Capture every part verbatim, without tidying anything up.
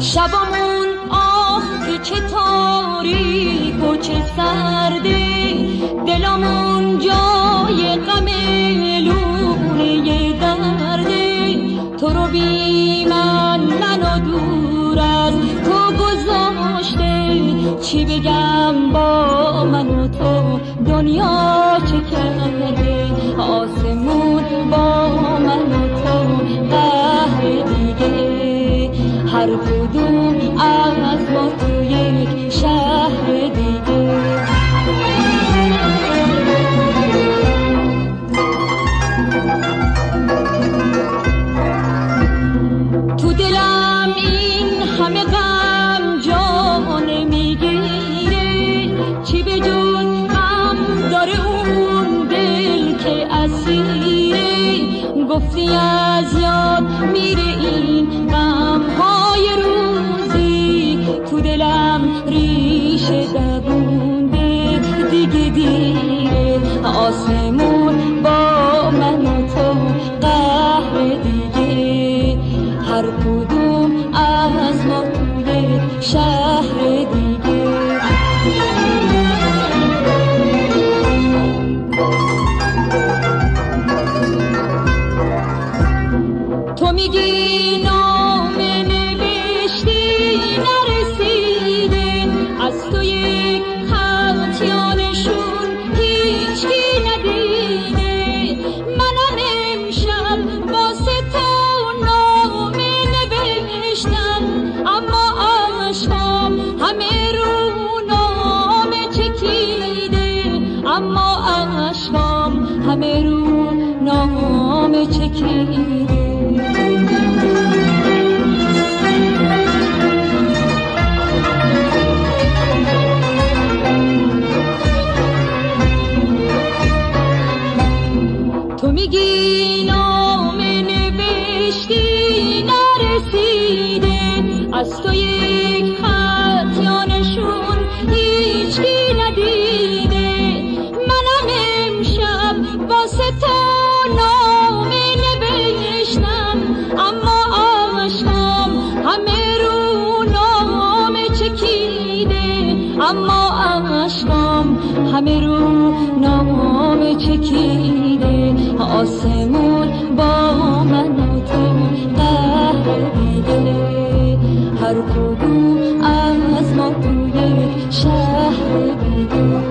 شبمون آه که چه تاریک و چه سرده، دلمون جای غم لونه درده. تو رو بی من منو دور از تو گذاشته، چی بگم با من و تو دنیا چه کرده. آسمون با من و تو قهر دیگه، هر کدوم از ما تو یک شهر دیگه. تو دلم این همه غم جان میگیره، چی به جز غم داره اون دل که اسیره. گفتی از یاد میره این غم های روزی، تو دلم ریشه دوونده دیگه دیره. آسمون با من و تو قهر دیگه، هر کدوم از ما توی شهر دیگه. تو میگی نامه نوشتی نرسیده، از تو یک خط یا نشون هیچکی ندیده. منم امشب واسه تو نامه نوشتم، اما عشقم همه رو نامه چکیده. اما عشقم همه رو نامه چکیده. تو میگی نامه نوشتی نرسیده، از تو یک خط یا نشون هیچکی ندیده. منم امشب واسه تو نامه نوشتم، اما عشقم همه رو نامه چکیده. اما عشقم همه رو نامه چکیده. آسمون با من و تو قهر دیگه، هر کدوم از ما توی شهر دیگه.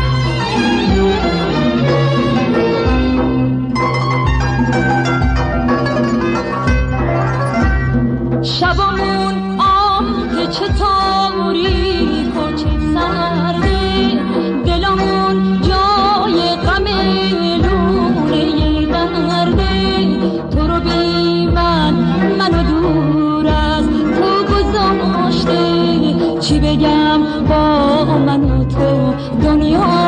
شبمون آه که چه تاریک و چه سرده، دلمون جای غم لونه درده. تو رو بی من منو دور از تو گذاشته، چی بگم با من و تو دنیا